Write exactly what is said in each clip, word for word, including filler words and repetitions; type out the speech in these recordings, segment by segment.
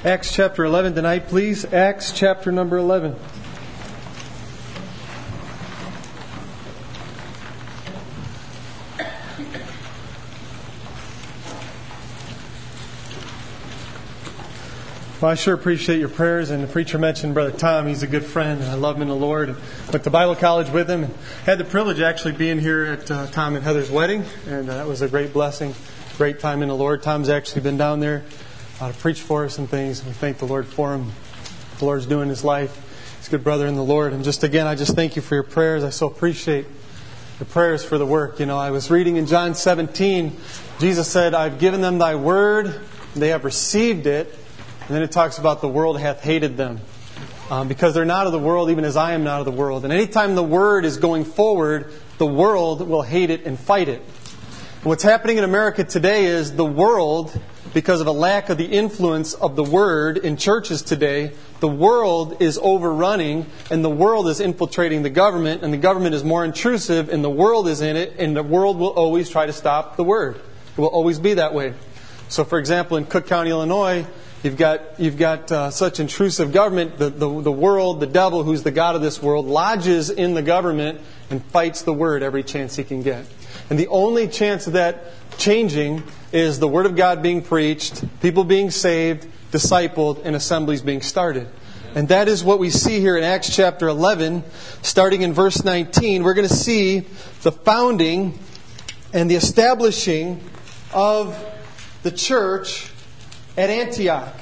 Acts chapter eleven tonight, please. Acts chapter number eleven. Well, I sure appreciate your prayers. And the preacher mentioned Brother Tom. He's a good friend, and I love him in the Lord. And went to Bible college with him. And had the privilege of actually being here at uh, Tom and Heather's wedding. And uh, that was a great blessing, great time in the Lord. Tom's actually been down there uh, to preach for us and things. And we thank the Lord for him. What the Lord's doing in his life. He's a good brother in the Lord. And just again, I just thank you for your prayers. I so appreciate your prayers for the work. You know, I was reading in John seventeen. Jesus said, I've given them thy word. They have received it. And then it talks about the world hath hated them. Um, because they're not of the world, even as I am not of the world. And anytime the word is going forward, the world will hate it and fight it. And what's happening in America today is the world, because of a lack of the influence of the word in churches today, the world is overrunning and the world is infiltrating the government, and the government is more intrusive and the world is in it, and the world will always try to stop the word. It will always be that way. So for example, in Cook County, Illinois, You've got you've got uh, such intrusive government. The, the the world, the devil, who's the god of this world, lodges in the government and fights the word every chance he can get. And the only chance of that changing is the word of God being preached, people being saved, discipled, and assemblies being started. And that is what we see here in Acts chapter eleven, starting in verse nineteen. We're going to see the founding and the establishing of the church at Antioch.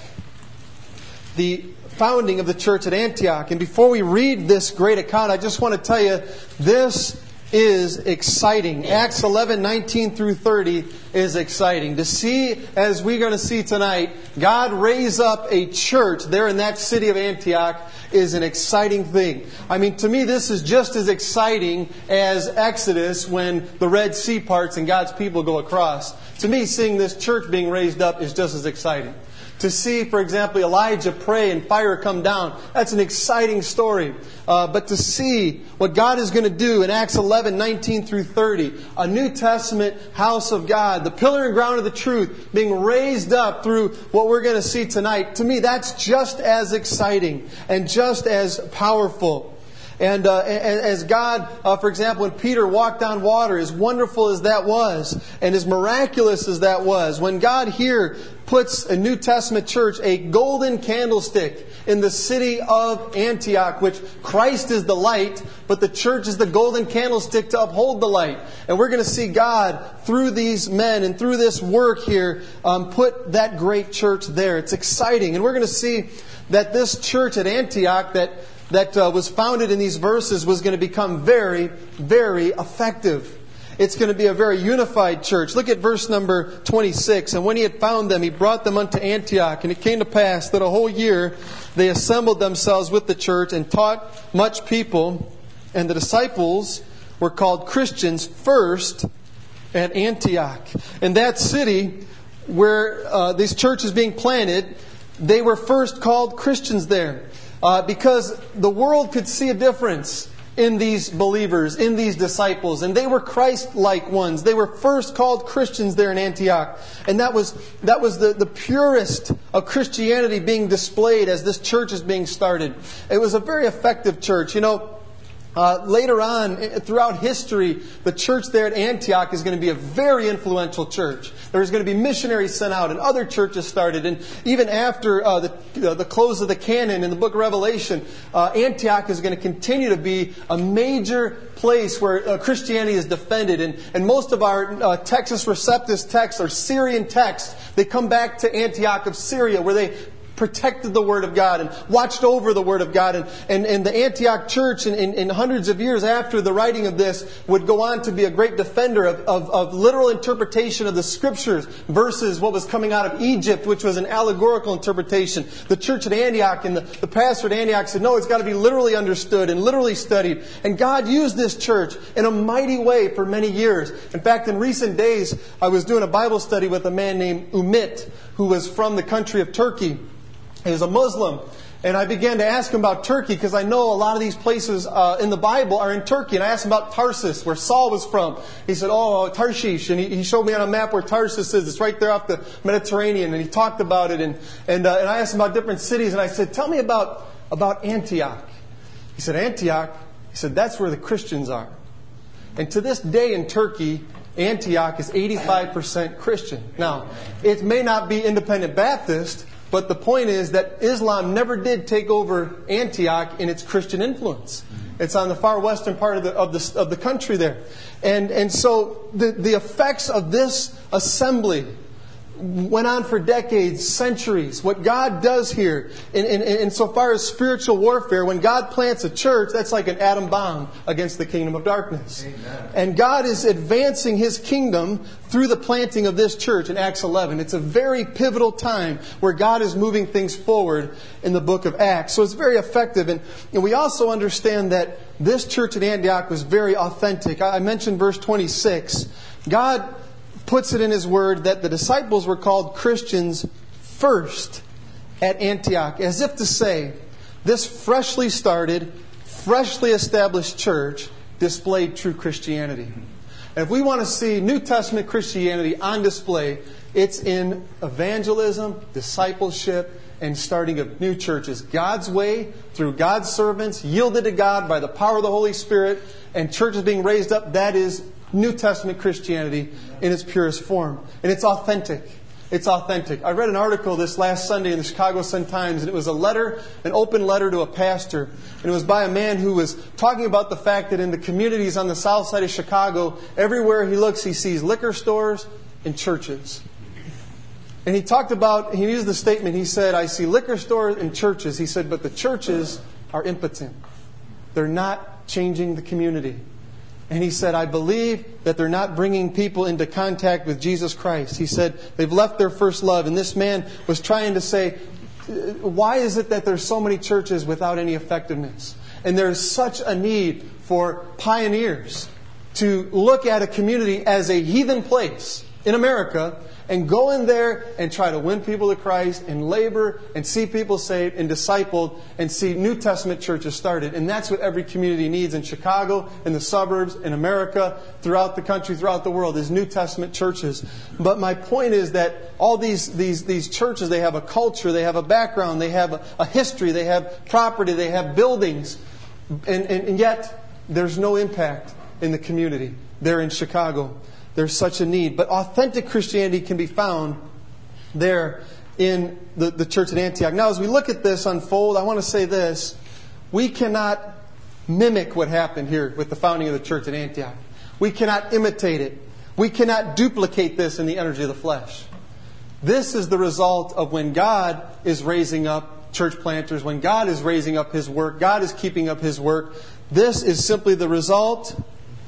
The founding of the church at Antioch. And before we read this great account, I just want to tell you, this is exciting. Acts eleven, nineteen through thirty is exciting. To see, as we're going to see tonight, God raise up a church there in that city of Antioch is an exciting thing. I mean, to me, this is just as exciting as Exodus when the Red Sea parts and God's people go across. To me, seeing this church being raised up is just as exciting. To see, for example, Elijah pray and fire come down, that's an exciting story. Uh, but to see what God is going to do in Acts eleven, nineteen through thirty, a New Testament house of God, the pillar and ground of the truth, being raised up through what we're going to see tonight, to me, that's just as exciting and just as powerful. And uh, as God, uh, for example, when Peter walked on water, as wonderful as that was, and as miraculous as that was, when God here puts a New Testament church, a golden candlestick in the city of Antioch, which Christ is the light, but the church is the golden candlestick to uphold the light. And we're going to see God, through these men and through this work here, um, put that great church there. It's exciting. And we're going to see that this church at Antioch that that uh, was founded in these verses was going to become very, very effective. It's going to be a very unified church. Look at verse number twenty-six. And when he had found them, he brought them unto Antioch. And it came to pass that a whole year they assembled themselves with the church and taught much people. And the disciples were called Christians first at Antioch. In that city where uh, this church is being planted, they were first called Christians there. Uh, because the world could see a difference in these believers, in these disciples. And they were Christ-like ones. They were first called Christians there in Antioch. And that was that was the, the purest of Christianity being displayed as this church is being started. It was a very effective church. You know, Uh, later on, throughout history, the church there at Antioch is going to be a very influential church. There's going to be missionaries sent out and other churches started. And even after uh, the, uh, the close of the canon in the book of Revelation, uh, Antioch is going to continue to be a major place where uh, Christianity is defended. And, and most of our uh, Textus Receptus texts are Syrian texts. They come back to Antioch of Syria, where they protected the Word of God and watched over the Word of God. And, and, and the Antioch church, in, in, in hundreds of years after the writing of this, would go on to be a great defender of, of, of literal interpretation of the Scriptures versus what was coming out of Egypt, which was an allegorical interpretation. The church at Antioch and the, the pastor at Antioch said, no, it's got to be literally understood and literally studied. And God used this church in a mighty way for many years. In fact, in recent days, I was doing a Bible study with a man named Umit, who was from the country of Turkey. He was a Muslim. And I began to ask him about Turkey because I know a lot of these places uh, in the Bible are in Turkey. And I asked him about Tarsus, where Saul was from. He said, oh, Tarshish. And he, he showed me on a map where Tarsus is. It's right there off the Mediterranean. And he talked about it. And and, uh, and I asked him about different cities. And I said, tell me about, about Antioch. He said, Antioch? He said, that's where the Christians are. And to this day in Turkey, Antioch is eighty-five percent Christian. Now, it may not be independent Baptist, but the point is that Islam never did take over Antioch in its Christian influence. It's on the far western part of the of the, of the country there. And and so the, the effects of this assembly went on for decades, centuries. What God does here, in, in, in so far as spiritual warfare, when God plants a church, that's like an atom bomb against the kingdom of darkness. Amen. And God is advancing His kingdom through the planting of this church in Acts eleven. It's a very pivotal time where God is moving things forward in the book of Acts. So it's very effective. And, and we also understand that this church at Antioch was very authentic. I mentioned verse twenty-six. God puts it in His Word that the disciples were called Christians first at Antioch, as if to say, this freshly started, freshly established church displayed true Christianity. And if we want to see New Testament Christianity on display, it's in evangelism, discipleship, and starting of new churches. God's way, through God's servants, yielded to God by the power of the Holy Spirit, and churches being raised up, that is New Testament Christianity in its purest form. And it's authentic. It's authentic. I read an article this last Sunday in the Chicago Sun-Times, and it was a letter, an open letter to a pastor. And it was by a man who was talking about the fact that in the communities on the south side of Chicago, everywhere he looks, he sees liquor stores and churches. And he talked about, he used the statement, he said, I see liquor stores and churches. He said, but the churches are impotent. They're not changing the community. And he said, I believe that they're not bringing people into contact with Jesus Christ. He said, they've left their first love. And this man was trying to say, why is it that there's so many churches without any effectiveness? And there's such a need for pioneers to look at a community as a heathen place in America and go in there and try to win people to Christ and labor and see people saved and discipled and see New Testament churches started. And that's what every community needs in Chicago, in the suburbs, in America, throughout the country, throughout the world, is New Testament churches. But my point is that all these these these churches, they have a culture, they have a background, they have a, a history, they have property, they have buildings. And, and, and yet, there's no impact in the community there in Chicago. There's such a need. But authentic Christianity can be found there in the, the church at Antioch. Now, as we look at this unfold, I want to say this. We cannot mimic what happened here with the founding of the church at Antioch. We cannot imitate it. We cannot duplicate this in the energy of the flesh. This is the result of when God is raising up church planters, when God is raising up His work, God is keeping up His work. This is simply the result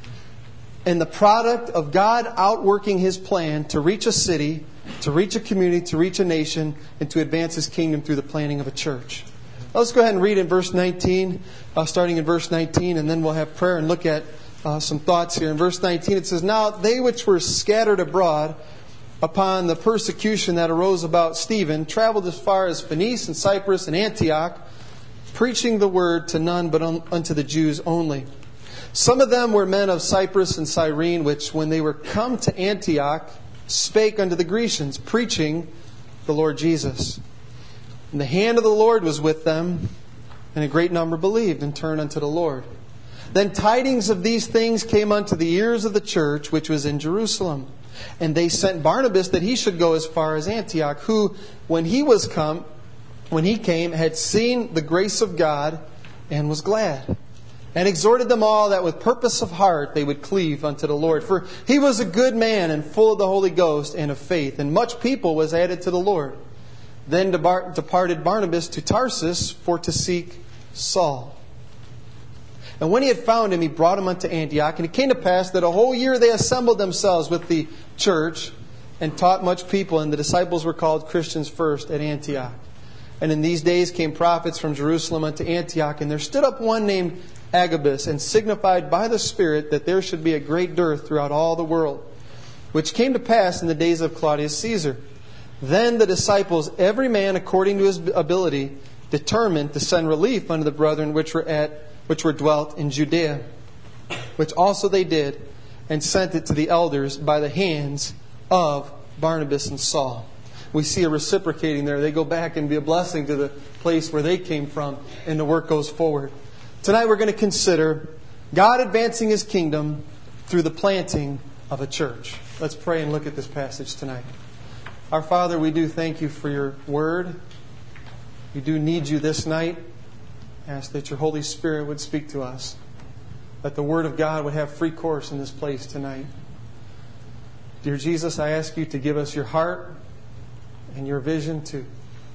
and the product of God outworking His plan to reach a city, to reach a community, to reach a nation, and to advance His kingdom through the planting of a church. Let's go ahead and read in verse nineteen, uh, starting in verse nineteen, and then we'll have prayer and look at uh, some thoughts here. In verse nineteen it says, Now they which were scattered abroad upon the persecution that arose about Stephen traveled as far as Phoenice and Cyprus and Antioch, preaching the word to none but un- unto the Jews only. Some of them were men of Cyprus and Cyrene, which, when they were come to Antioch, spake unto the Grecians, preaching the Lord Jesus. And the hand of the Lord was with them, and a great number believed and turned unto the Lord. Then tidings of these things came unto the ears of the church, which was in Jerusalem. And they sent Barnabas that he should go as far as Antioch, who, when he was come, when he came, had seen the grace of God, and was glad. And exhorted them all that with purpose of heart they would cleave unto the Lord. For he was a good man and full of the Holy Ghost and of faith. And much people was added to the Lord. Then departed Barnabas to Tarsus for to seek Saul. And when he had found him, he brought him unto Antioch. And it came to pass that a whole year they assembled themselves with the church and taught much people. And the disciples were called Christians first at Antioch. And in these days came prophets from Jerusalem unto Antioch. And there stood up one named Agabus, and signified by the Spirit that there should be a great dearth throughout all the world, which came to pass in the days of Claudius Caesar. Then the disciples, every man according to his ability, determined to send relief unto the brethren which were at which were dwelt in Judea, which also they did, and sent it to the elders by the hands of Barnabas and Saul. We see a reciprocating there. They go back and be a blessing to the place where they came from, and the work goes forward. Tonight we're going to consider God advancing His kingdom through the planting of a church. Let's pray and look at this passage tonight. Our Father, we do thank You for Your Word. We do need You this night. Ask that Your Holy Spirit would speak to us. That the Word of God would have free course in this place tonight. Dear Jesus, I ask You to give us Your heart and Your vision to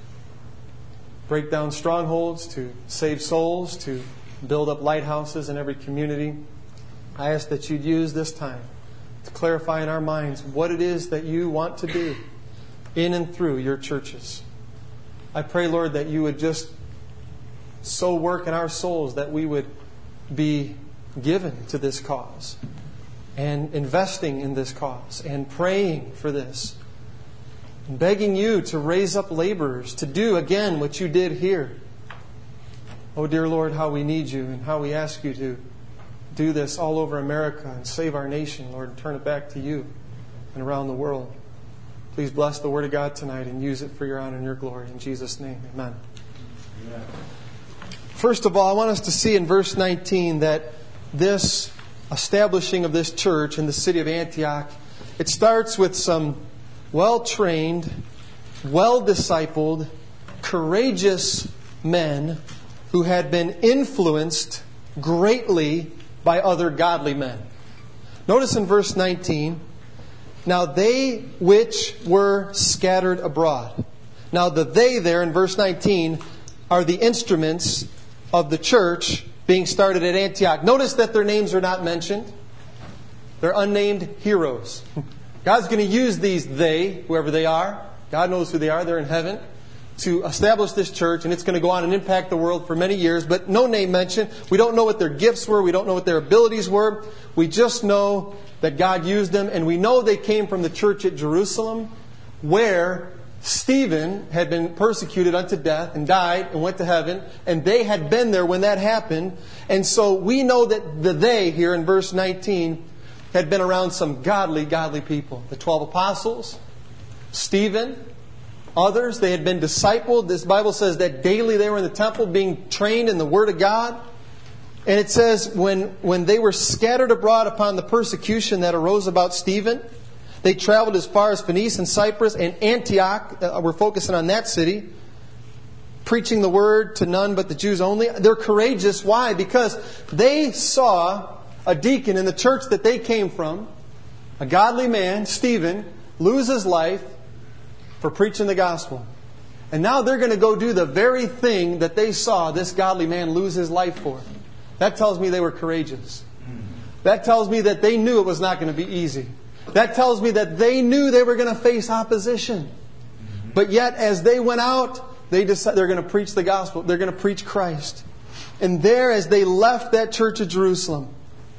break down strongholds, to save souls, to build up lighthouses in every community. I ask that You'd use this time to clarify in our minds what it is that You want to do in and through Your churches. I pray, Lord, that You would just so work in our souls that we would be given to this cause and investing in this cause and praying for this and begging You to raise up laborers to do again what You did here. Oh, dear Lord, how we need You and how we ask You to do this all over America and save our nation, Lord, and turn it back to You and around the world. Please bless the Word of God tonight and use it for Your honor and Your glory. In Jesus' name, amen. Amen. First of all, I want us to see in verse nineteen that this establishing of this church in the city of Antioch, it starts with some well-trained, well-discipled, courageous men who had been influenced greatly by other godly men. Notice in verse nineteen, now they which were scattered abroad. Now the they there in verse nineteen are the instruments of the church being started at Antioch. Notice that their names are not mentioned. They're unnamed heroes. God's going to use these they, whoever they are. God knows who they are. They're in heaven. To establish this church, and it's going to go on and impact the world for many years, but no name mentioned. We don't know what their gifts were. We don't know what their abilities were. We just know that God used them, and we know they came from the church at Jerusalem, where Stephen had been persecuted unto death and died and went to heaven, and they had been there when that happened. And so we know that the they here in verse nineteen had been around some godly, godly people. The twelve apostles, Stephen, others, they had been discipled. This Bible says that daily they were in the temple being trained in the Word of God. And it says when, when they were scattered abroad upon the persecution that arose about Stephen, they traveled as far as Phoenice and Cyprus and Antioch. Uh, we're focusing on that city. Preaching the Word to none but the Jews only. They're courageous. Why? Because they saw a deacon in the church that they came from, a godly man, Stephen, lose his life for preaching the gospel. And now they're going to go do the very thing that they saw this godly man lose his life for. That tells me they were courageous. That tells me that they knew it was not going to be easy. That tells me that they knew they were going to face opposition. But yet, as they went out, they decided they're going to preach the gospel. They're going to preach Christ. And there, as they left that church of Jerusalem,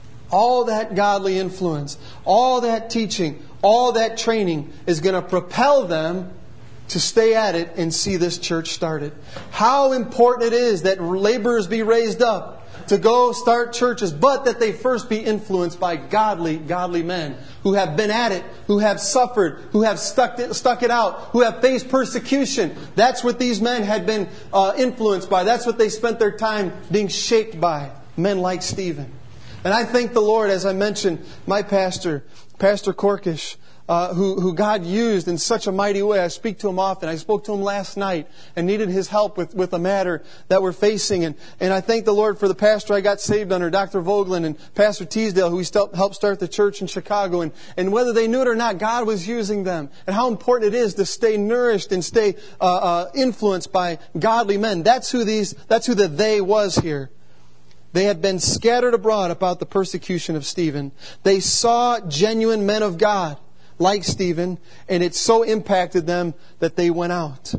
all that godly influence, all that teaching, all that training is going to propel them to stay at it and see this church started. How important it is that laborers be raised up to go start churches, but that they first be influenced by godly, godly men who have been at it, who have suffered, who have stuck it, stuck it out, who have faced persecution. That's what these men had been uh, influenced by. That's what they spent their time being shaped by. Men like Stephen. And I thank the Lord, as I mentioned, my pastor, Pastor Korkish, Uh, who, who God used in such a mighty way. I speak to him often. I spoke to him last night and needed his help with, with a matter that we're facing. And, and I thank the Lord for the pastor I got saved under, Doctor Vogelin, and Pastor Teasdale, who he still helped start the church in Chicago. And, and whether they knew it or not, God was using them. And how important it is to stay nourished and stay uh, uh, influenced by godly men. That's who these. That's who the they was here. They had been scattered abroad about the persecution of Stephen. They saw genuine men of God, like Stephen, and it so impacted them that they went out.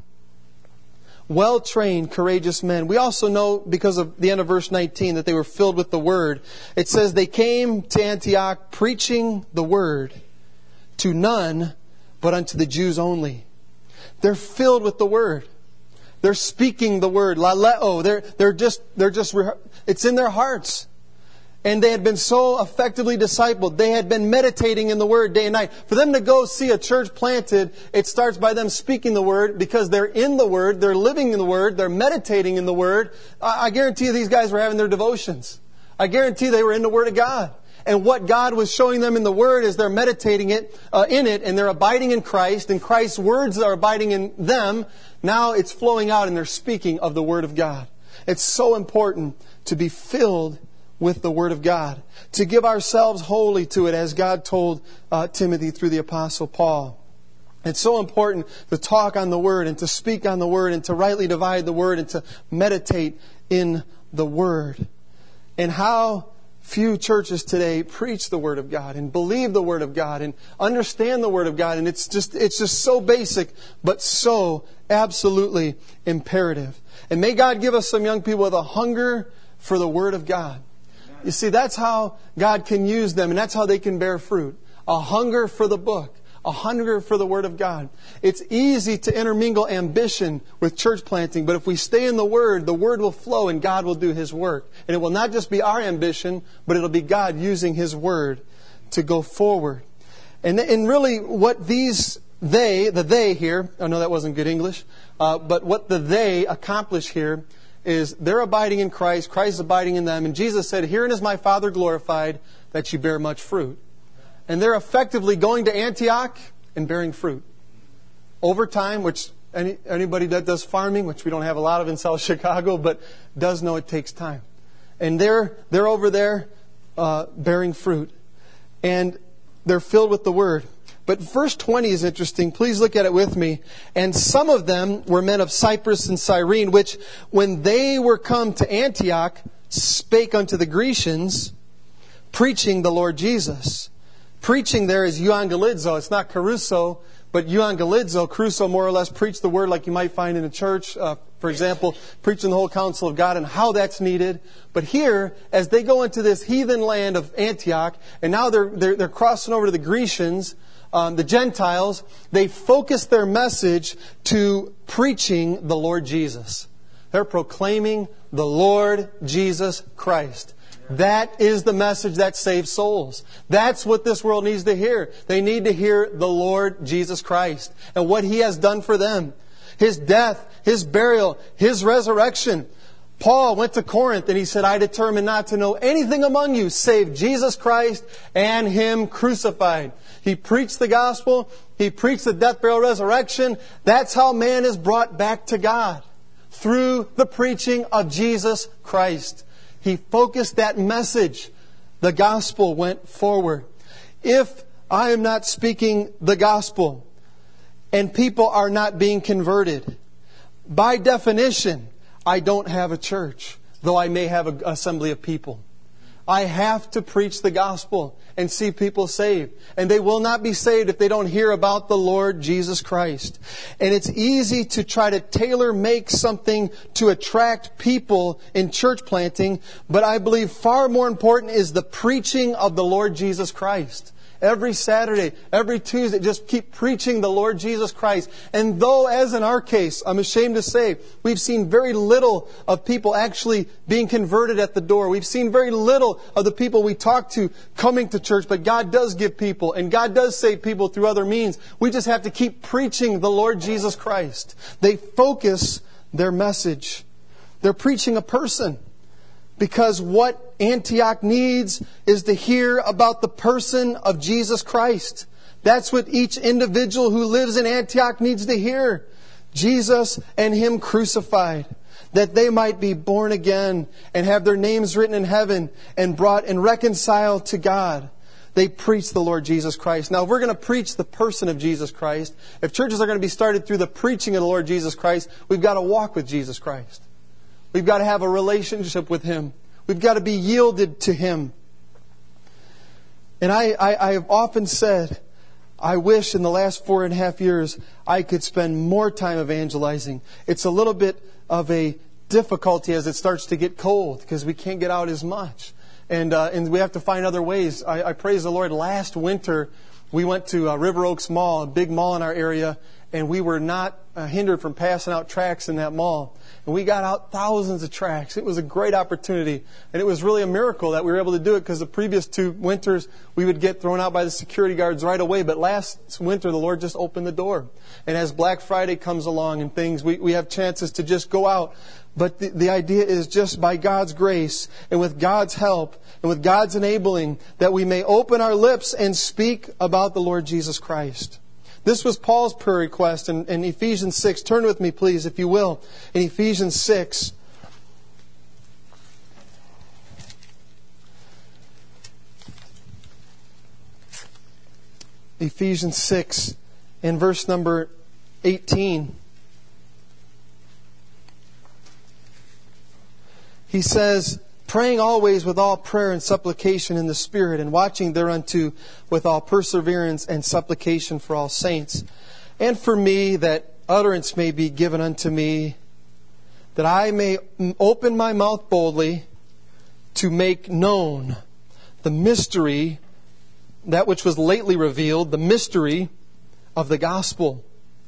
Well-trained, courageous men. We also know, because of the end of verse nineteen, that they were filled with the Word. It says they came to Antioch preaching the Word to none but unto the Jews only. They're filled with the Word. They're speaking the word. Laleo. They're, they're just, they're just, it's in their hearts. And they had been so effectively discipled. They had been meditating in the Word day and night. For them to go see a church planted, it starts by them speaking the Word because they're in the Word, they're living in the Word, they're meditating in the Word. I guarantee you these guys were having their devotions. I guarantee they were in the Word of God. And what God was showing them in the Word is they're meditating it, uh, in it, and they're abiding in Christ, and Christ's words are abiding in them. Now it's flowing out and they're speaking of the Word of God. It's so important to be filled with the Word of God, to give ourselves wholly to it, as God told uh, Timothy through the Apostle Paul. It's so important to talk on the Word and to speak on the Word and to rightly divide the Word and to meditate in the Word. And how few churches today preach the Word of God and believe the Word of God and understand the Word of God. And it's just, it's just so basic, but so absolutely imperative. And may God give us some young people with a hunger for the Word of God. You see, that's how God can use them, and that's how they can bear fruit. A hunger for the book. A hunger for the Word of God. It's easy to intermingle ambition with church planting, but if we stay in the Word, the Word will flow and God will do His work. And it will not just be our ambition, but it'll be God using His Word to go forward. And, and really what these, they, the they here, I know that wasn't good English, uh, but what the they accomplish here is they're abiding in Christ, Christ is abiding in them, and Jesus said, "Herein is my Father glorified, that you bear much fruit." And they're effectively going to Antioch and bearing fruit. Over time, which any, anybody that does farming, which we don't have a lot of in South Chicago, but does know it takes time. And they're, they're over there uh, bearing fruit. And they're filled with the Word. But verse twenty is interesting. Please look at it with me. "And some of them were men of Cyprus and Cyrene, which, when they were come to Antioch, spake unto the Grecians, preaching the Lord Jesus." Preaching there is euangelizo. It's not caruso, but euangelizo. Caruso more or less preach the Word like you might find in a church. Uh, for example, preaching the whole counsel of God and how that's needed. But here, as they go into this heathen land of Antioch, and now they're, they're, they're crossing over to the Grecians, Um, the Gentiles, they focus their message to preaching the Lord Jesus. They're proclaiming the Lord Jesus Christ. That is the message that saves souls. That's what this world needs to hear. They need to hear the Lord Jesus Christ and what He has done for them. His death, His burial, His resurrection. Paul went to Corinth and he said, "I determined not to know anything among you save Jesus Christ and Him crucified." He preached the gospel. He preached the death, burial, resurrection. That's how man is brought back to God. Through the preaching of Jesus Christ. He focused that message. The gospel went forward. If I am not speaking the gospel and people are not being converted, by definition, I don't have a church, though I may have an assembly of people. I have to preach the gospel and see people saved. And they will not be saved if they don't hear about the Lord Jesus Christ. And it's easy to try to tailor make something to attract people in church planting, but I believe far more important is the preaching of the Lord Jesus Christ. Every Saturday, every Tuesday, just keep preaching the Lord Jesus Christ. And though, as in our case, I'm ashamed to say, we've seen very little of people actually being converted at the door. We've seen very little of the people we talk to coming to church, but God does give people, and God does save people through other means. We just have to keep preaching the Lord Jesus Christ. They focus their message. They're preaching a person. Because what Antioch needs is to hear about the person of Jesus Christ. That's what each individual who lives in Antioch needs to hear. Jesus and Him crucified. That they might be born again and have their names written in heaven and brought and reconciled to God. They preach the Lord Jesus Christ. Now, if we're going to preach the person of Jesus Christ, if churches are going to be started through the preaching of the Lord Jesus Christ, we've got to walk with Jesus Christ. We've got to have a relationship with Him. We've got to be yielded to Him. And I, I, I have often said, I wish in the last four and a half years I could spend more time evangelizing. It's a little bit of a difficulty as it starts to get cold because we can't get out as much. And uh, and we have to find other ways. I, I praise the Lord. Last winter, we went to uh, River Oaks Mall, a big mall in our area, and we were not uh, hindered from passing out tracts in that mall. And we got out thousands of tracts. It was a great opportunity. And it was really a miracle that we were able to do it, because the previous two winters we would get thrown out by the security guards right away. But last winter the Lord just opened the door. And as Black Friday comes along and things, we, we have chances to just go out. But the, the idea is just by God's grace and with God's help and with God's enabling that we may open our lips and speak about the Lord Jesus Christ. This was Paul's prayer request in, in Ephesians six. Turn with me, please, if you will. In Ephesians six. Ephesians six in verse number eighteen. He says, praying always with all prayer and supplication in the Spirit, and watching thereunto with all perseverance and supplication for all saints. And for me, that utterance may be given unto me, that I may open my mouth boldly to make known the mystery, that which was lately revealed, the mystery of the gospel.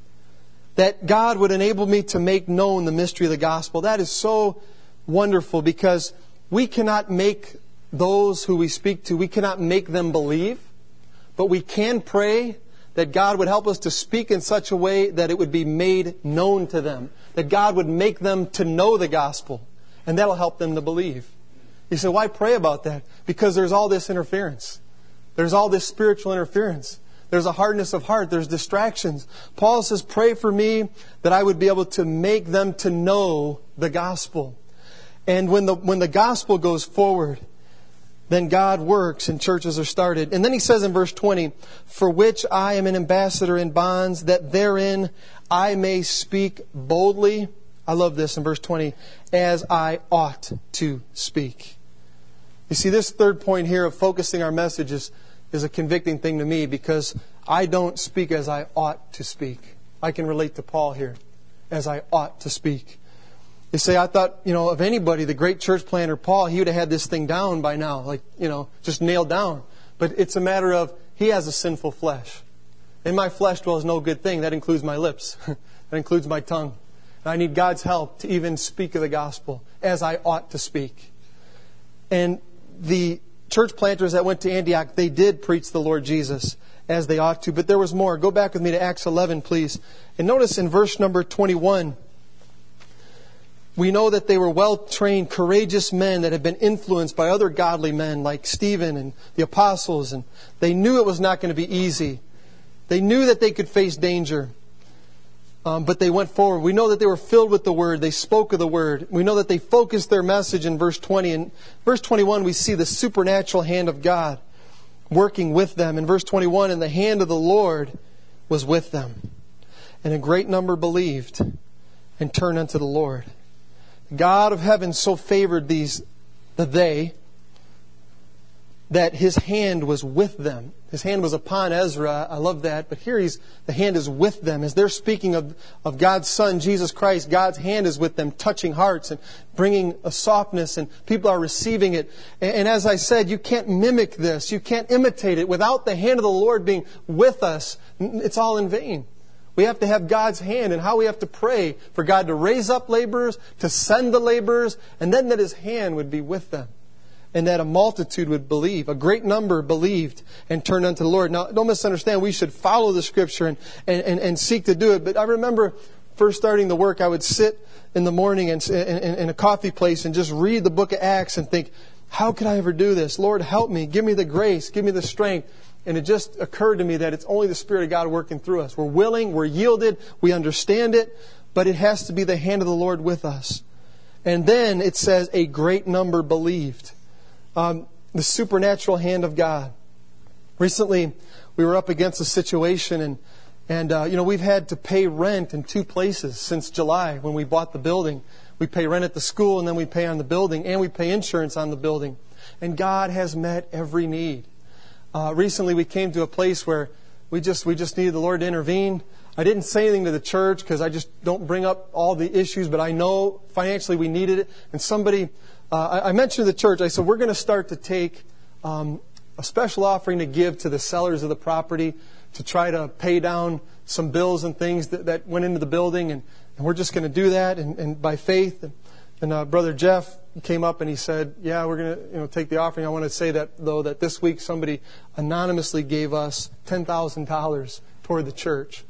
That God would enable me to make known the mystery of the gospel. That is so wonderful, because we cannot make those who we speak to, we cannot make them believe, but we can pray that God would help us to speak in such a way that it would be made known to them, that God would make them to know the gospel, and that'll help them to believe. You say, why pray about that? Because there's all this interference. There's all this spiritual interference. There's a hardness of heart. There's distractions. Paul says, pray for me that I would be able to make them to know the gospel. And when the when the gospel goes forward, then God works and churches are started. And then he says in verse twenty, for which I am an ambassador in bonds, that therein I may speak boldly. I love this in verse twenty, as I ought to speak. You see, this third point here of focusing our message is, is a convicting thing to me, because I don't speak as I ought to speak. I can relate to Paul here, as I ought to speak. You say, I thought, you know, of anybody, the great church planter Paul, he would have had this thing down by now, like, you know, just nailed down. But it's a matter of, he has a sinful flesh. In my flesh dwells no good thing. That includes my lips. That includes my tongue. And I need God's help to even speak of the gospel as I ought to speak. And the church planters that went to Antioch, they did preach the Lord Jesus as they ought to. But there was more. Go back with me to Acts eleven, please. And notice in verse number twenty-one, we know that they were well-trained, courageous men that had been influenced by other godly men like Stephen and the apostles. And they knew it was not going to be easy. They knew that they could face danger. Um, but they went forward. We know that they were filled with the Word. They spoke of the Word. We know that they focused their message in verse twenty. In verse twenty-one, we see the supernatural hand of God working with them. In verse twenty-one, and the hand of the Lord was with them. And a great number believed and turned unto the Lord. God of heaven so favored these, the they, that His hand was with them. His hand was upon Ezra. I love that. But here he's, the hand is with them. As they're speaking of, of God's Son, Jesus Christ, God's hand is with them, touching hearts and bringing a softness, and people are receiving it. And, and as I said, you can't mimic this. You can't imitate it. Without the hand of the Lord being with us, it's all in vain. We have to have God's hand, and how we have to pray for God to raise up laborers, to send the laborers, and then that His hand would be with them. And that a multitude would believe. A great number believed and turned unto the Lord. Now, don't misunderstand. We should follow the Scripture and, and, and seek to do it. But I remember first starting the work, I would sit in the morning in, in, in a coffee place and just read the book of Acts and think, how could I ever do this? Lord, help me. Give me the grace. Give me the strength. And it just occurred to me that it's only the Spirit of God working through us. We're willing, we're yielded, we understand it, but it has to be the hand of the Lord with us. And then it says, a great number believed. Um, the supernatural hand of God. Recently, we were up against a situation, and and uh, you know we've had to pay rent in two places since July when we bought the building. We pay rent at the school, and then we pay on the building, and we pay insurance on the building. And God has met every need. Uh, recently, we came to a place where we just we just needed the Lord to intervene. I didn't say anything to the church because I just don't bring up all the issues, but I know financially we needed it. And somebody, uh, I, I mentioned to the church, I said, we're going to start to take um, a special offering to give to the sellers of the property to try to pay down some bills and things that, that went into the building. And, and we're just going to do that and, and by faith. And, and uh, Brother Jeff came up and he said, yeah, we're going to you know take the offering. I want to say that, though, that this week somebody anonymously gave us ten thousand dollars toward the church.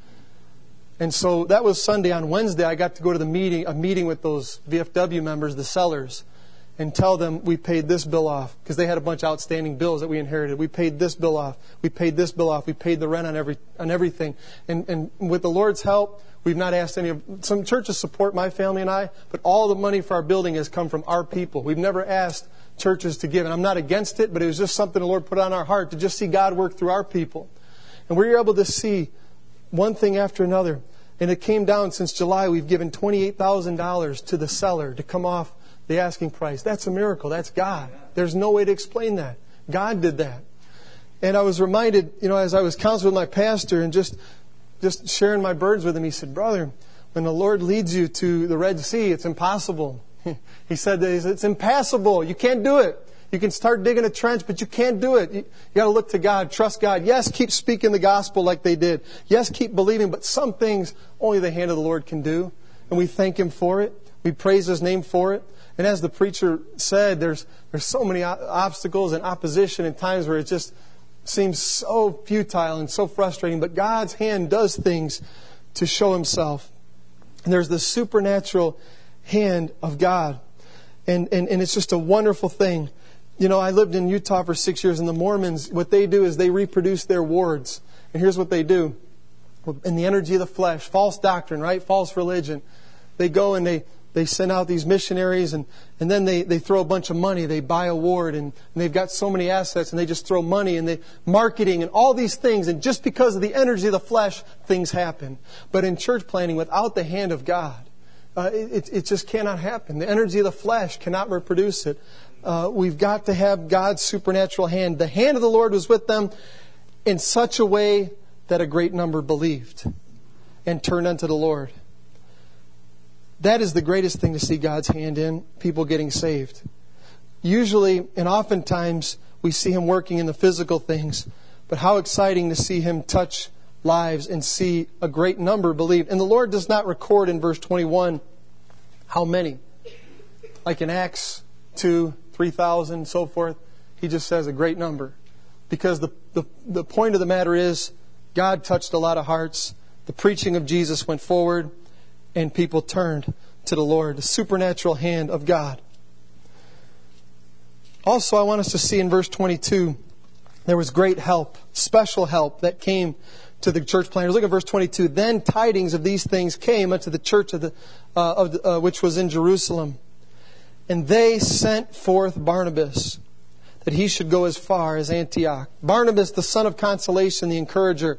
And so that was Sunday. On Wednesday, I got to go to the meeting, a meeting with those V F W members, the sellers, and tell them we paid this bill off because they had a bunch of outstanding bills that we inherited. We paid this bill off. We paid this bill off. We paid the rent on every on everything. And and with the Lord's help, we've not asked any of some churches support my family and I, but all the money for our building has come from our people. We've never asked churches to give, and I'm not against it, but it was just something the Lord put on our heart to just see God work through our people. And we were able to see one thing after another. And it came down since July, we've given twenty-eight thousand dollars to the seller to come off the asking price. That's a miracle. That's God. There's no way to explain that. God did that. And I was reminded, you know, as I was counseling with my pastor and just just sharing my burdens with him, he said, brother, when the Lord leads you to the Red Sea, it's impossible. He said, it's impassable. You can't do it. You can start digging a trench, but you can't do it. You, you got to look to God, trust God. Yes, keep speaking the gospel like they did. Yes, keep believing, but some things only the hand of the Lord can do. And we thank Him for it. We praise His name for it. And as the preacher said, there's there's so many obstacles and opposition and times where it just seems so futile and so frustrating. But God's hand does things to show Himself. And there's the supernatural hand of God. And, and, and it's just a wonderful thing. You know, I lived in Utah for six years, and the Mormons, what they do is they reproduce their wards. And here's what they do. In the energy of the flesh, false doctrine, right? False religion. They go and they, they send out these missionaries, and, and then they, they throw a bunch of money. They buy a ward, and, and they've got so many assets, and they just throw money, and they marketing, and all these things. And just because of the energy of the flesh, things happen. But in church planting, without the hand of God, uh, it, it just cannot happen. The energy of the flesh cannot reproduce it. Uh, we've got to have God's supernatural hand. The hand of the Lord was with them in such a way that a great number believed and turned unto the Lord. That is the greatest thing to see God's hand in, people getting saved. Usually, and oftentimes, we see Him working in the physical things, but how exciting to see Him touch lives and see a great number believe. And the Lord does not record in verse twenty-one how many. Like in Acts two, three thousand, and so forth. He just says a great number. Because the, the, the point of the matter is, God touched a lot of hearts. The preaching of Jesus went forward, and people turned to the Lord. The supernatural hand of God. Also, I want us to see in verse twenty-two, there was great help, special help that came to the church planters. Look at verse twenty-two. Then tidings of these things came unto the church of the, uh, of the, uh, which was in Jerusalem. And they sent forth Barnabas, that he should go as far as Antioch. Barnabas, the son of consolation, the encourager.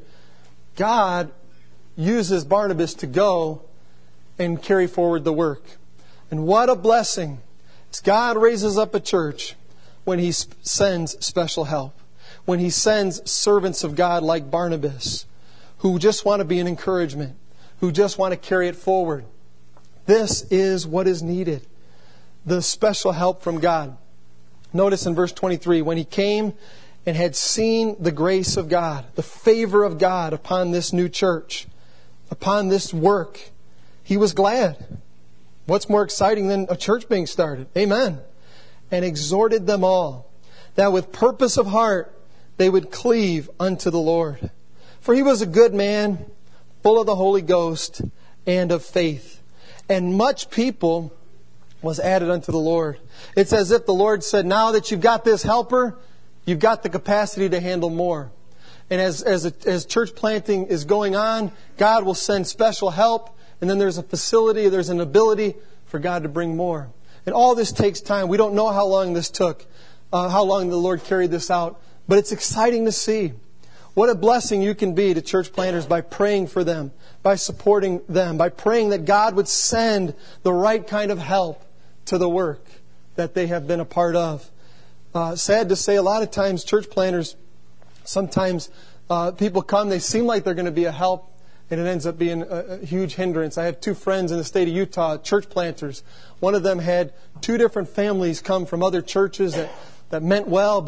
God uses Barnabas to go and carry forward the work. And what a blessing. As God raises up a church when He sends special help. When He sends servants of God like Barnabas, who just want to be an encouragement, who just want to carry it forward. This is what is needed. The special help from God. Notice in verse twenty-three, when he came and had seen the grace of God, the favor of God upon this new church, upon this work, he was glad. What's more exciting than a church being started? Amen. And exhorted them all, that with purpose of heart they would cleave unto the Lord. For he was a good man, full of the Holy Ghost and of faith. And much people was added unto the Lord. It's as if the Lord said, now that you've got this helper, you've got the capacity to handle more. And as as, a, as church planting is going on, God will send special help. And then there's a facility, there's an ability for God to bring more. And all this takes time. We don't know how long this took, uh, how long the Lord carried this out. But it's exciting to see. What a blessing you can be to church planters by praying for them, by supporting them, by praying that God would send the right kind of help to the work that they have been a part of. Uh, sad to say, a lot of times church planters, sometimes uh, people come, they seem like they're going to be a help, and it ends up being a, a huge hindrance. I have two friends in the state of Utah, church planters. One of them had two different families come from other churches that, that meant well, but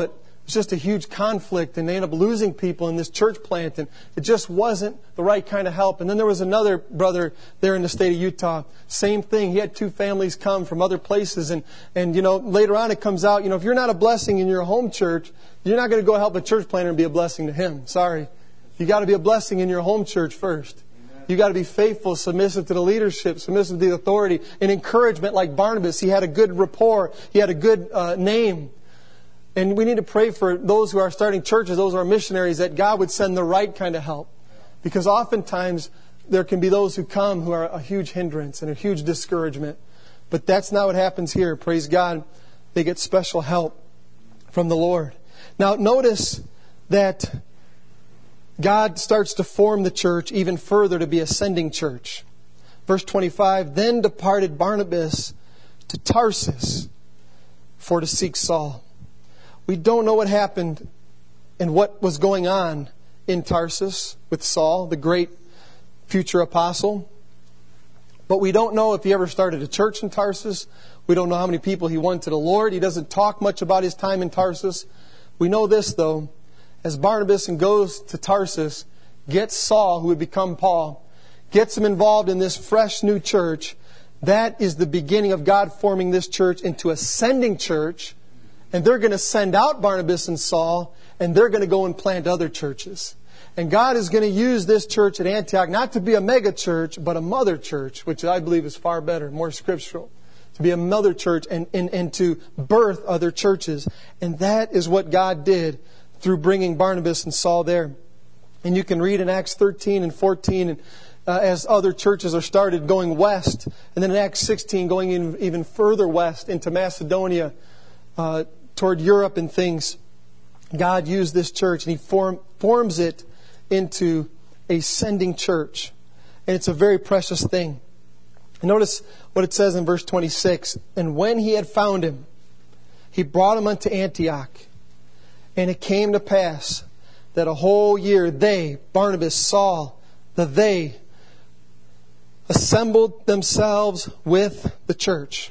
It's just a huge conflict, and they end up losing people in this church plant, and it just wasn't the right kind of help. And then there was another brother there in the state of Utah. Same thing. He had two families come from other places, and, and you know, later on it comes out, you know, if you're not a blessing in your home church, you're not going to go help a church planter and be a blessing to him. Sorry. You got to be a blessing in your home church first. You got to be faithful, submissive to the leadership, submissive to the authority, and encouragement like Barnabas. He had a good rapport. He had a good uh, name. And we need to pray for those who are starting churches, those who are missionaries, that God would send the right kind of help. Because oftentimes there can be those who come who are a huge hindrance and a huge discouragement. But that's not what happens here. Praise God. They get special help from the Lord. Now notice that God starts to form the church even further to be a sending church. Verse twenty-five, then departed Barnabas to Tarsus for to seek Saul. We don't know what happened and what was going on in Tarsus with Saul, the great future apostle. But we don't know if he ever started a church in Tarsus. We don't know how many people he won to the Lord. He doesn't talk much about his time in Tarsus. We know this, though. As Barnabas goes to Tarsus, gets Saul, who would become Paul, gets him involved in this fresh new church, that is the beginning of God forming this church into a sending church. And they're going to send out Barnabas and Saul, and they're going to go and plant other churches. And God is going to use this church at Antioch not to be a mega church, but a mother church, which I believe is far better, more scriptural. To be a mother church and, and, and to birth other churches. And that is what God did through bringing Barnabas and Saul there. And you can read in Acts thirteen and fourteen, and, uh, as other churches are started going west. And then in Acts sixteen, going in, even further west into Macedonia, uh, toward Europe and things. God used this church and He form, forms it into a sending church. And it's a very precious thing. And notice what it says in verse twenty-six. And when he had found him, he brought him unto Antioch. And it came to pass that a whole year they, Barnabas, Saul, the they, assembled themselves with the church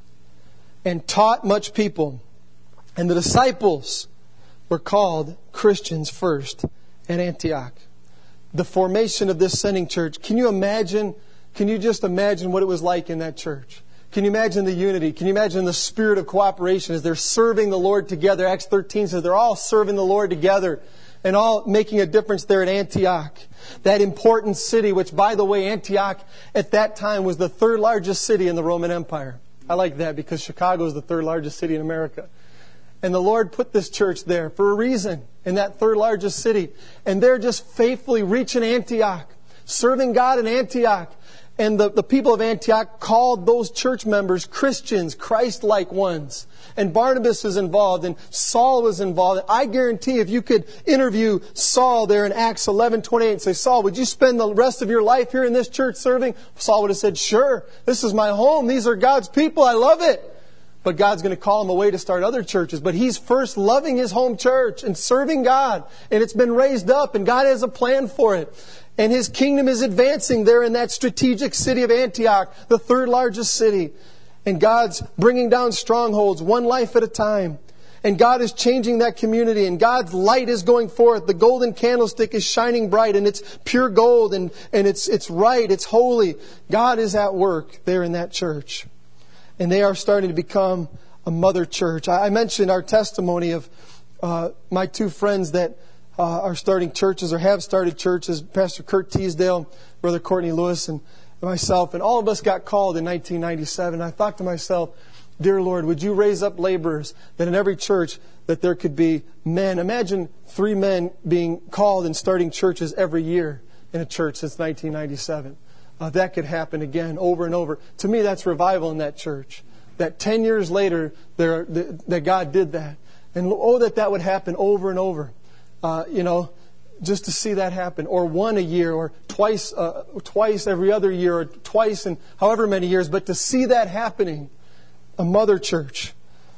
and taught much people. And the disciples were called Christians first at Antioch. The formation of this sending church. Can you imagine, can you just imagine what it was like in that church? Can you imagine the unity? Can you imagine the spirit of cooperation as they're serving the Lord together? Acts thirteen says they're all serving the Lord together and all making a difference there at Antioch. That important city, which, by the way, Antioch at that time was the third largest city in the Roman Empire. I like that because Chicago is the third largest city in America. And the Lord put this church there for a reason in that third largest city. And they're just faithfully reaching Antioch, serving God in Antioch. And the, the people of Antioch called those church members Christians, Christ-like ones. And Barnabas is involved and Saul was involved. And I guarantee if you could interview Saul there in Acts eleven twenty-eight and say, Saul, would you spend the rest of your life here in this church serving? Saul would have said, sure, this is my home. These are God's people. I love it. But God's going to call him away to start other churches. But he's first loving his home church and serving God. And it's been raised up and God has a plan for it. And His kingdom is advancing there in that strategic city of Antioch, the third largest city. And God's bringing down strongholds one life at a time. And God is changing that community. And God's light is going forth. The golden candlestick is shining bright and it's pure gold and, and it's, it's right, it's holy. God is at work there in that church. And they are starting to become a mother church. I mentioned our testimony of uh, my two friends that uh, are starting churches or have started churches, Pastor Kurt Teasdale, Brother Courtney Lewis, and myself. And all of us got called in nineteen ninety-seven. I thought to myself, dear Lord, would you raise up laborers that in every church that there could be men. Imagine three men being called and starting churches every year in a church since nineteen ninety-seven. Uh, that could happen again over and over. To me, that's revival in that church. That ten years later, there, that God did that. And oh, that that would happen over and over. Uh, you know, just to see that happen. Or one a year, or twice uh, twice every other year, or twice in however many years. But to see that happening, a mother church.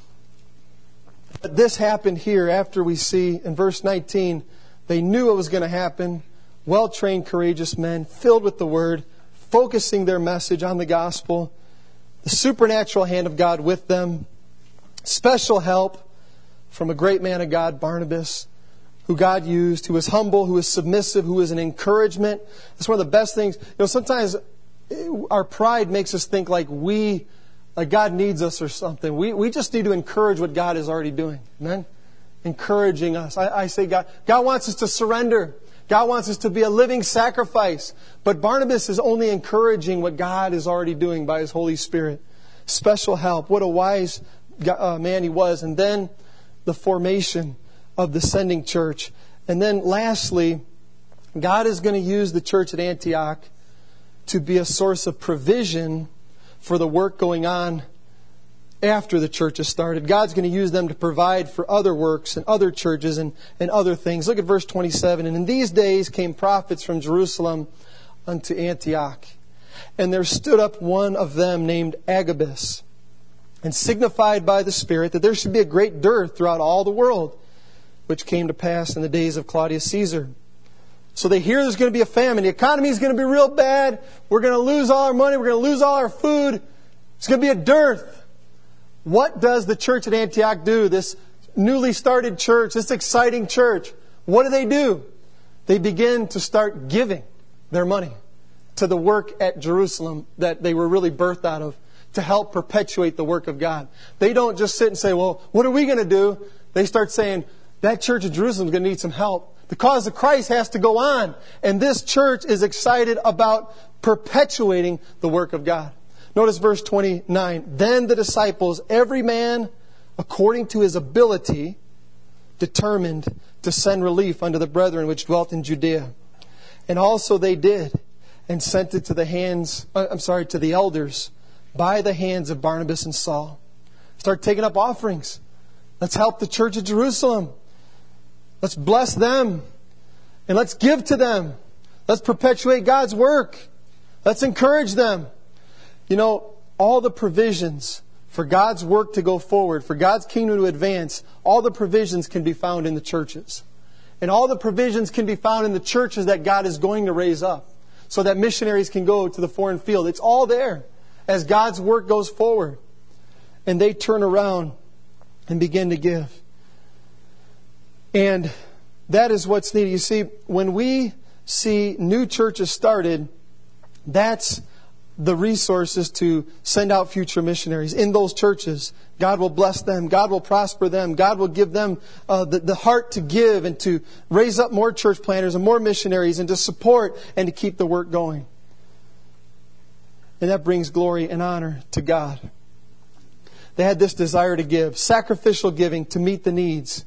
But this happened here after we see in verse nineteen, they knew it was going to happen. Well-trained, courageous men, filled with the Word, focusing their message on the gospel, the supernatural hand of God with them, special help from a great man of God, Barnabas, who God used, who was humble, who was submissive, who was an encouragement. It's one of the best things. You know, sometimes our pride makes us think like we, like God needs us or something. We we just need to encourage what God is already doing. Amen? Encouraging us. I, I say God, God wants us to surrender. God wants us to be a living sacrifice. But Barnabas is only encouraging what God is already doing by His Holy Spirit. Special help. What a wise uh, man he was. And then the formation of the sending church. And then lastly, God is going to use the church at Antioch to be a source of provision for the work going on after the church has started. God's going to use them to provide for other works and other churches and, and other things. Look at verse twenty-seven. And in these days came prophets from Jerusalem unto Antioch. And there stood up one of them named Agabus, and signified by the Spirit that there should be a great dearth throughout all the world, which came to pass in the days of Claudius Caesar. So they hear there's going to be a famine. The economy is going to be real bad. We're going to lose all our money. We're going to lose all our food. It's going to be a dearth. What does the church at Antioch do? This newly started church, this exciting church. What do they do? They begin to start giving their money to the work at Jerusalem that they were really birthed out of, to help perpetuate the work of God. They don't just sit and say, well, what are we going to do? They start saying, that church in Jerusalem is going to need some help. The cause of Christ has to go on. And this church is excited about perpetuating the work of God. Notice verse twenty-nine. Then the disciples, every man according to his ability, determined to send relief unto the brethren which dwelt in Judea. And also they did, and sent it to the hands, uh, I'm sorry, to the elders, by the hands of Barnabas and Saul. Start taking up offerings. Let's help the church at Jerusalem. Let's bless them. And let's give to them. Let's perpetuate God's work. Let's encourage them. You know, all the provisions for God's work to go forward, for God's kingdom to advance, all the provisions can be found in the churches. And all the provisions can be found in the churches that God is going to raise up, so that missionaries can go to the foreign field. It's all there as God's work goes forward. And they turn around and begin to give. And that is what's needed. You see, when we see new churches started, that's the resources to send out future missionaries in those churches. God will bless them. God will prosper them. God will give them uh, the, the heart to give and to raise up more church planters and more missionaries and to support and to keep the work going. And that brings glory and honor to God. They had this desire to give, sacrificial giving to meet the needs.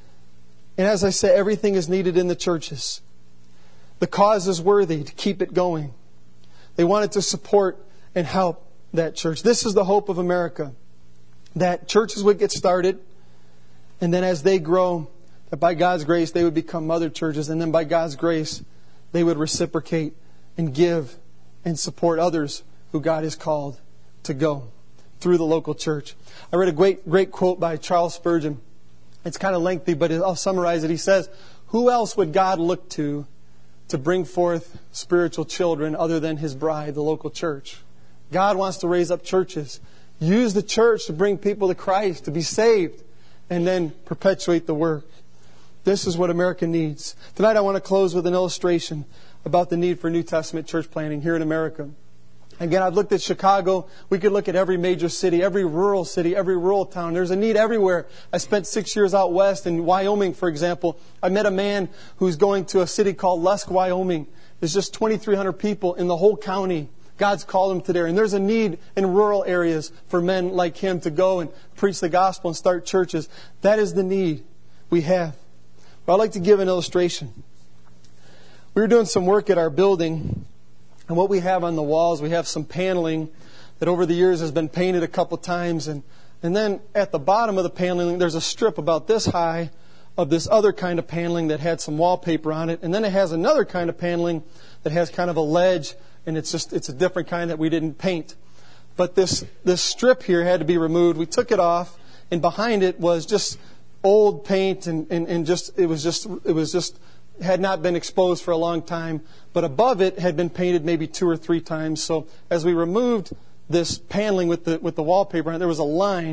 And as I say, everything is needed in the churches. The cause is worthy to keep it going. They wanted to support and help that church. This is the hope of America. That churches would get started, and then as they grow, that by God's grace they would become mother churches, and then by God's grace they would reciprocate and give and support others who God has called to go through the local church. I read a great, great quote by Charles Spurgeon. It's kind of lengthy, but I'll summarize it. He says, who else would God look to to bring forth spiritual children other than His bride, the local church? God wants to raise up churches. Use the church to bring people to Christ, to be saved, and then perpetuate the work. This is what America needs. Tonight I want to close with an illustration about the need for New Testament church planting here in America. Again, I've looked at Chicago. We could look at every major city, every rural city, every rural town. There's a need everywhere. I spent six years out west in Wyoming, for example. I met a man who's going to a city called Lusk, Wyoming. There's just twenty-three hundred people in the whole county. God's called him to there. And there's a need in rural areas for men like him to go and preach the gospel and start churches. That is the need we have. But I'd like to give an illustration. We were doing some work at our building. And what we have on the walls, we have some paneling that over the years has been painted a couple times. And, and then at the bottom of the paneling, there's a strip about this high of this other kind of paneling that had some wallpaper on it. And then it has another kind of paneling that has kind of a ledge. And it's just it's a different kind that we didn't paint. But this, this strip here had to be removed. We took it off. And behind it was just old paint. And, and, and just it was just it was just... had not been exposed for a long time, but above it had been painted maybe two or three times. So as we removed this paneling with the with the wallpaper, there was a line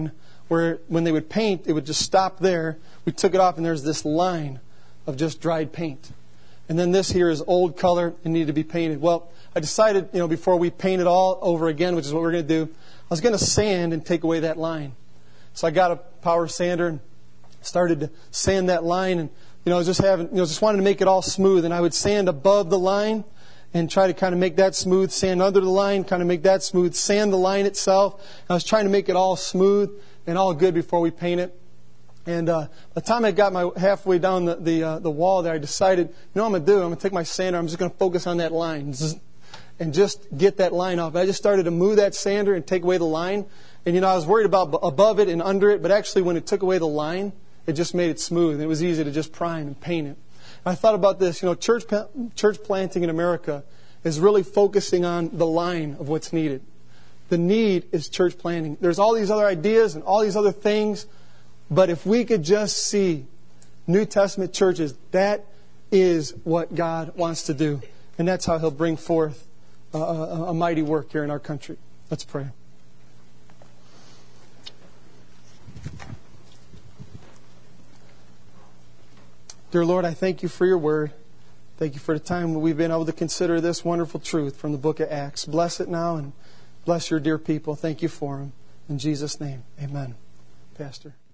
where when they would paint, it would just stop there. We took it off, and there's this line of just dried paint. And then this here is old color and needed to be painted. Well, I decided, you know, before we paint it all over again, which is what we're going to do, I was going to sand and take away that line. So I got a power sander and started to sand that line, and you know, just having, you know, just wanted to make it all smooth. And I would sand above the line and try to kind of make that smooth, sand under the line, kind of make that smooth, sand the line itself. And I was trying to make it all smooth and all good before we paint it. And uh, by the time I got my halfway down the the, uh, the wall there, I decided, you know what I'm going to do? I'm going to take my sander. I'm just going to focus on that line and just get that line off. And I just started to move that sander and take away the line. And, you know, I was worried about above it and under it, but actually when it took away the line, it just made it smooth. And it was easy to just prime and paint it. And I thought about this. You know, church church planting in America is really focusing on the line of what's needed. The need is church planting. There's all these other ideas and all these other things. But if we could just see New Testament churches, that is what God wants to do. And that's how He'll bring forth a, a, a mighty work here in our country. Let's pray. Dear Lord, I thank You for Your word. Thank You for the time when we've been able to consider this wonderful truth from the book of Acts. Bless it now and bless Your dear people. Thank You for them. In Jesus' name, amen. Pastor.